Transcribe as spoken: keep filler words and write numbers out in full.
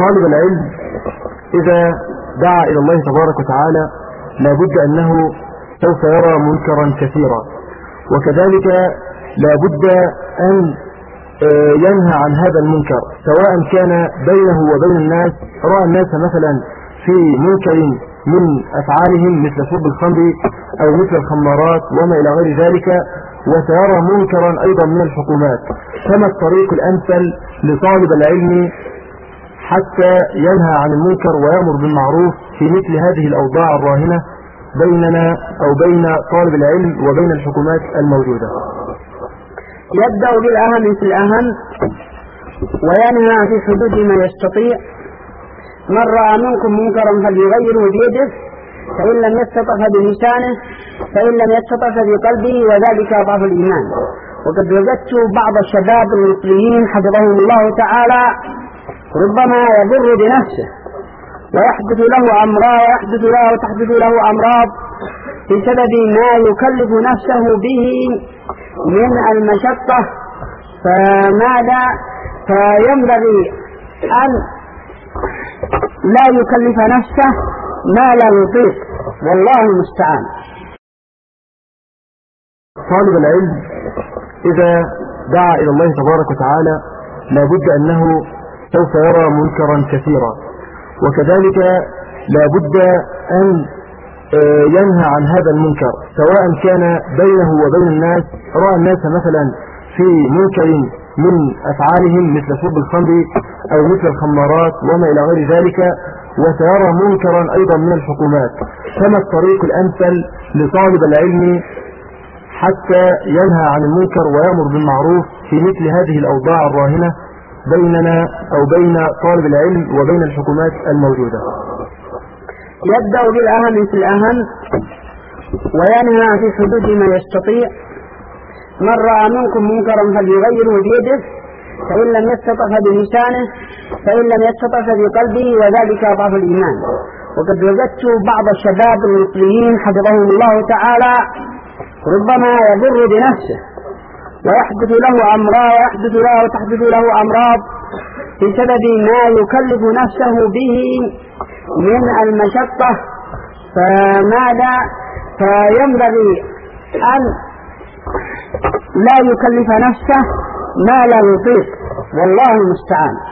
طالب العلم إذا دعا إلى الله تبارك وتعالى لابد أنه سوف يرى منكرا كثيرا، وكذلك لابد أن ينهى عن هذا المنكر سواء كان بينه وبين الناس. رأى الناس مثلا في منكر من أفعالهم مثل شرب الخمر أو مثل الخمارات وما إلى غير ذلك، وسيرى منكرا أيضا من الحكومات. فما الطريق الأمثل لطالب العلم حتى ينهى عن المنكر ويأمر بالمعروف في مثل هذه الأوضاع الراهنة بيننا أو بين طالب العلم وبين الحكومات الموجودة؟ يبدأ بالأهم في الأهم وينهى في حدود ما يستطيع. من رأى منكم منكرا فليغيره بيده، فإن لم يستطع فبلسانه، فإن لم يستطع فبقلبه، وذلك أضعف الإيمان. وقد وجدت بعض الشباب المصريين حفظهم الله تعالى ربما يضر بنفسه ويحدث له أمراض ويحدث له وتحدث له أمراض بسبب ما يكلف نفسه به من المشقة. فماذا فينبغي أن لا يكلف نفسه ما لا يطيق، والله المستعان. طالب العلم إذا دعا إلى الله تبارك وتعالى لابد أنه سوف يرى منكرا كثيرا، وكذلك لابد أن ينهى عن هذا المنكر سواء كان بينه وبين الناس. رأى الناس مثلا في منكر من أفعالهم مثل شرب الخمر أو مثل الخمارات وما إلى غير ذلك، وسيرى منكرا أيضا من الحكومات. فما الطريق الأمثل لطالب العلم حتى ينهى عن المنكر ويأمر بالمعروف في مثل هذه الأوضاع الراهنة بيننا أو بين طالب العلم وبين الحكومات الموجودة؟ يبدأ بالأهم في الأهم وينهى في حدود ما يستطيع. من رأى منكم منكرا فليغيره بيده، فإن لم يستطع فبلسانه، فإن لم يستطع فبقلبه، وذلك أضعف الإيمان. وقد وجدت بعض الشباب المصريين حفظهم الله تعالى ربما يضر بنفسه ويحدث له أمراض ويحدث له وتحدث له أمراض بسبب ما يكلف نفسه به من المشقة. فماذا فينبغي أن لا يكلف نفسه ما لا يطيق، والله المستعان.